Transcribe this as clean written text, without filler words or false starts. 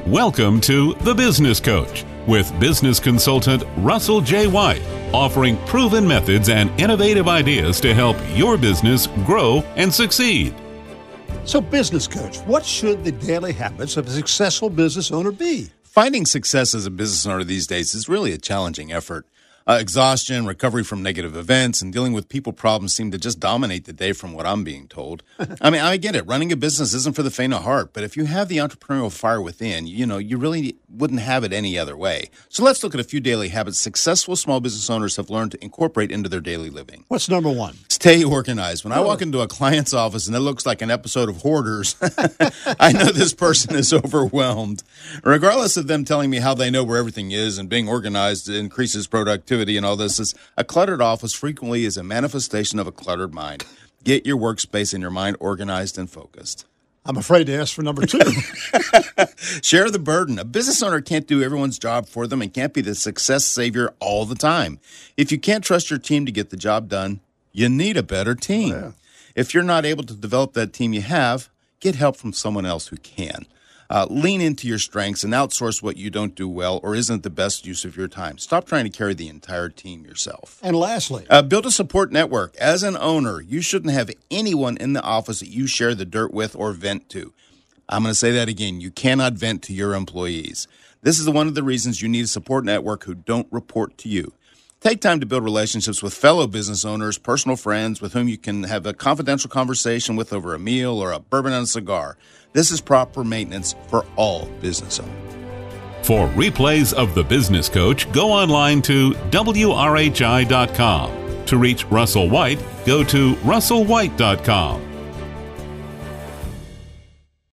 Welcome to The Business Coach with business consultant Russell J. White, offering proven methods and innovative ideas to help your business grow and succeed. So, Business Coach, what should the daily habits of a successful business owner be? Finding success as a business owner these days is really a challenging effort. Exhaustion, recovery from negative events, and dealing with people problems seem to just dominate the day from what I'm being told. I get it. Running a business isn't for the faint of heart, but if you have the entrepreneurial fire within, you really wouldn't have it any other way. So let's look at a few daily habits successful small business owners have learned to incorporate into their daily living. What's number one? Stay organized. When I walk into a client's office and it looks like an episode of Hoarders, I know this person is overwhelmed. Regardless of them telling me how they know where everything is and being organized increases productivity and all this, a cluttered office frequently is a manifestation of a cluttered mind. Get your workspace and your mind organized and focused. I'm afraid to ask for number two. Share the burden. A business owner can't do everyone's job for them and can't be the success savior all the time. If you can't trust your team to get the job done, you need a better team. Oh, yeah. If you're not able to develop that team you have, get help from someone else who can. Lean into your strengths and outsource what you don't do well or isn't the best use of your time. Stop trying to carry the entire team yourself. And lastly, build a support network. As an owner, you shouldn't have anyone in the office that you share the dirt with or vent to. I'm going to say that again. You cannot vent to your employees. This is one of the reasons you need a support network who don't report to you. Take time to build relationships with fellow business owners, personal friends with whom you can have a confidential conversation with over a meal or a bourbon and a cigar. This is proper maintenance for all business owners. For replays of The Business Coach, go online to WRHI.com. To reach Russell White, go to russellwhite.com.